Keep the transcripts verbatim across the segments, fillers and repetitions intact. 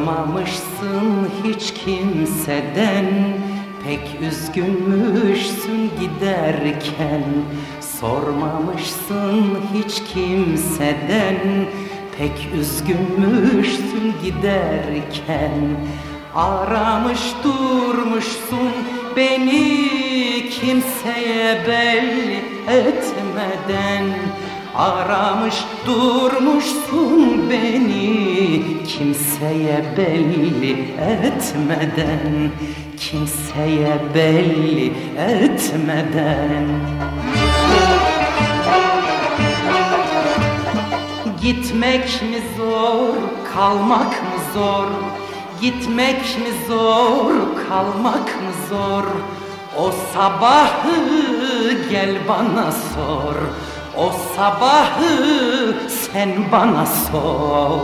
Sormamışsın hiç kimseden, pek üzgünmüşsün giderken. Sormamışsın hiç kimseden, pek üzgünmüşsün giderken. Aramış durmuşsun beni kimseye belli etmeden. Aramış durmuşsun beni kimseye belli etmeden. Kimseye belli etmeden. Gitmek mi zor, kalmak mı zor? Gitmek mi zor, kalmak mı zor? O sabahı gel bana sor. O sabahı sen bana sor.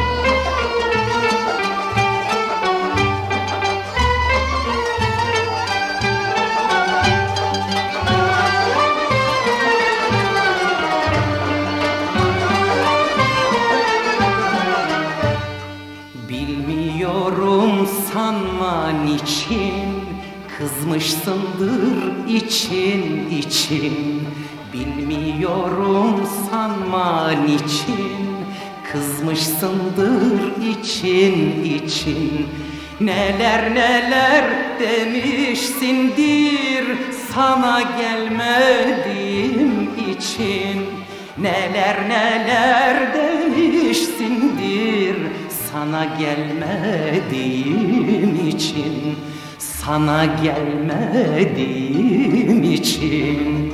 Bilmiyorum sanma niçin, kızmışsındır için için. Bilmiyorum sanma niçin, kızmışsındır için için. Neler neler demişsindir sana gelmediğim için. Neler neler demişsindir sana gelmediğim için. Sana gelmediğim için.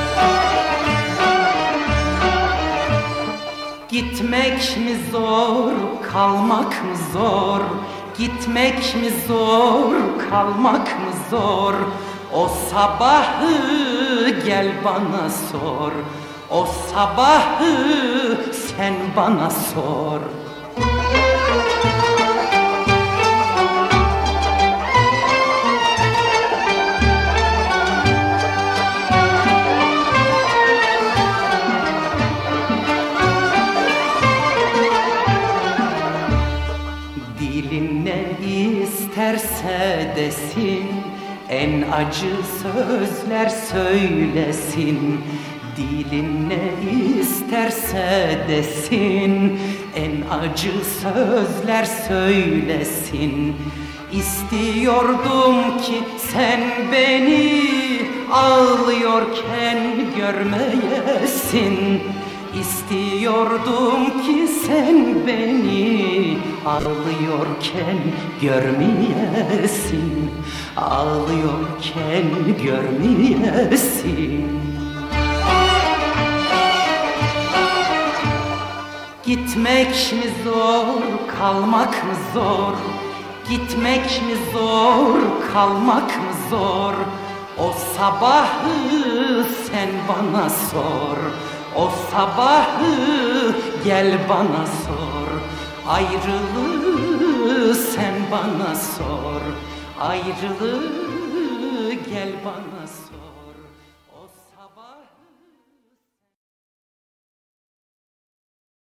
Gitmek mi zor, kalmak mı zor? Gitmek mi zor, kalmak mı zor? O sabahı gel bana sor. O sabahı sen bana sor. Dilin ne isterse desin, en acı sözler söylesin. Dilin ne isterse desin, en acı sözler söylesin. İstiyordum ki sen beni ağlıyorken görmeyesin. İstiyordum ki sen beni ağlıyorken görmeyesin. Ağlıyorken görmeyesin. Gitmek mi zor, kalmak mı zor? Gitmek mi zor, kalmak mı zor? O sabahı sen bana sor. O sabahı gel bana sor. Ayrılığı sen bana sor. Ayrılığı gel bana